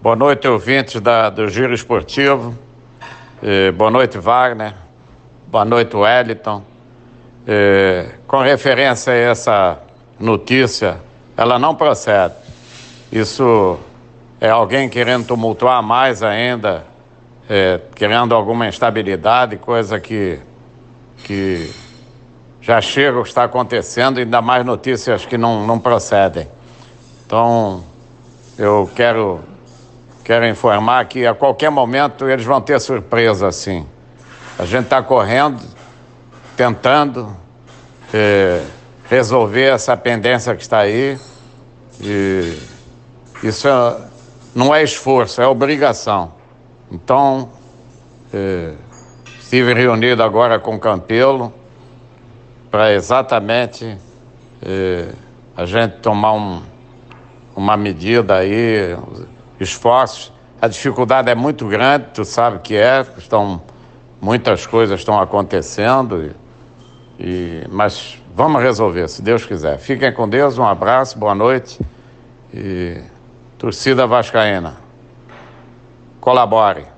Boa noite, ouvintes do Giro Esportivo. Boa noite, Wagner. Boa noite, Wellington. Com referência a essa notícia, ela não procede. Isso é alguém querendo tumultuar mais ainda, querendo alguma instabilidade, coisa que já chega o que está acontecendo, ainda mais notícias que não procedem. Então, eu quero informar que a qualquer momento eles vão ter surpresa, assim. A gente está correndo, tentando resolver essa pendência que está aí. E isso não é esforço, é obrigação. Então, estive reunido agora com o Campelo para exatamente a gente tomar uma medida aí, esforços. A dificuldade é muito grande, tu sabe que muitas coisas estão acontecendo, mas vamos resolver, se Deus quiser. Fiquem com Deus, um abraço, boa noite e torcida vascaína, colabore.